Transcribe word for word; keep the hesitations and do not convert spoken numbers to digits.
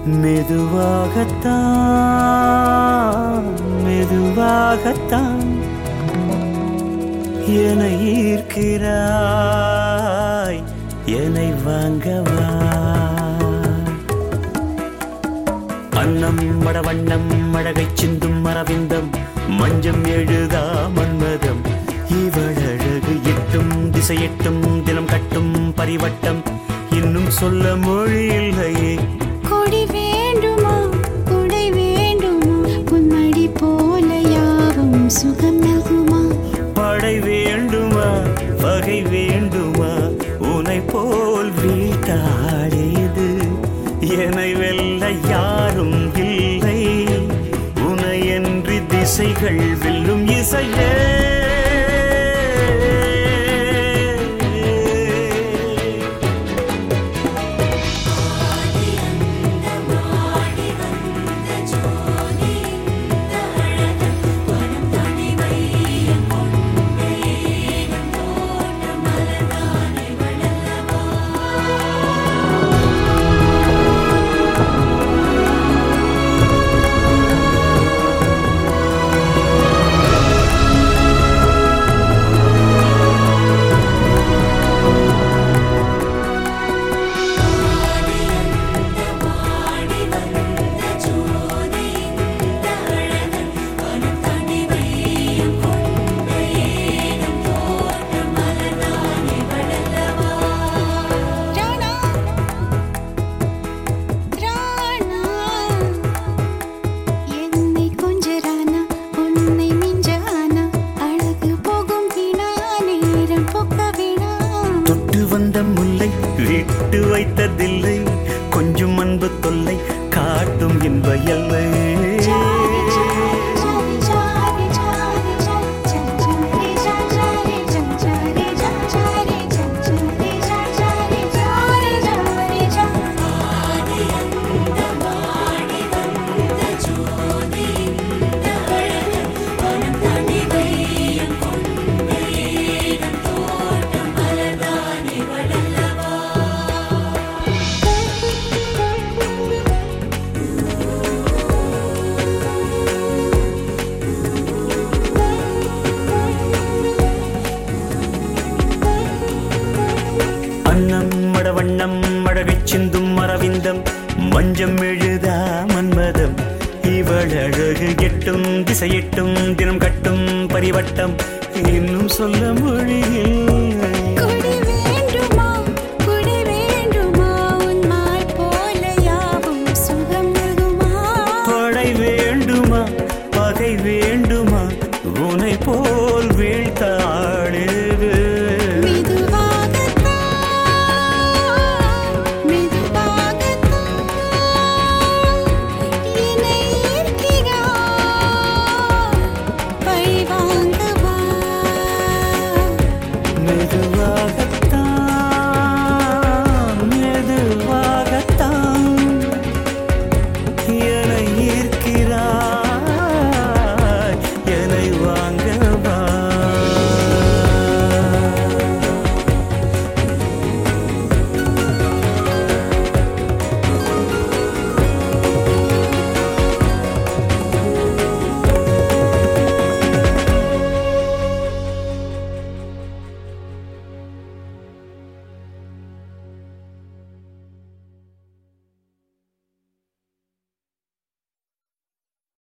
மெதுவாகத்தான் மெதுவாகத்தான் என்னை ஈர்க்கிறாய், என்னை வாங்கவா. அன்னம் மடவண்ணம் அழகை சிந்தும் மரவிந்தம் மஞ்சம் எழுதா மன்மதம் இவழகு எட்டும் திசையெட்டும் தினம் கட்டும் பரிவட்டம் இன்னும் சொல்ல மொழி இல்லையே. கொடி வேண்டுமா கொடை வேண்டுமா உன்மடி போல யாவும் சுகம் நல்குமா. படை வேண்டுமா வகை வேண்டுமா உனை போல் வீட்டாடியது என்னை வெல்ல யாரும் இல்லை. உனை என்று திசைகள் வெல்லும் இசையே. முல்லை விட்டு வைத்ததில்லை கொஞ்சம் அன்பு தொல்லை காட்டும் என்ப எல்லை. அன்னம் மடவண்ணம் அழகை சிந்தும் மரவிந்தம் மஞ்சம் எழுதா மன்மதம் இவள் அழகு எட்டும் திசையெட்டும் தினம் கட்டும் பரிவட்டம் இன்னும் சொல்ல மொழியில். படை வேண்டுமா பகை வேண்டுமா உனை போல் வீழ்த்தாடுது. வாங்கவா.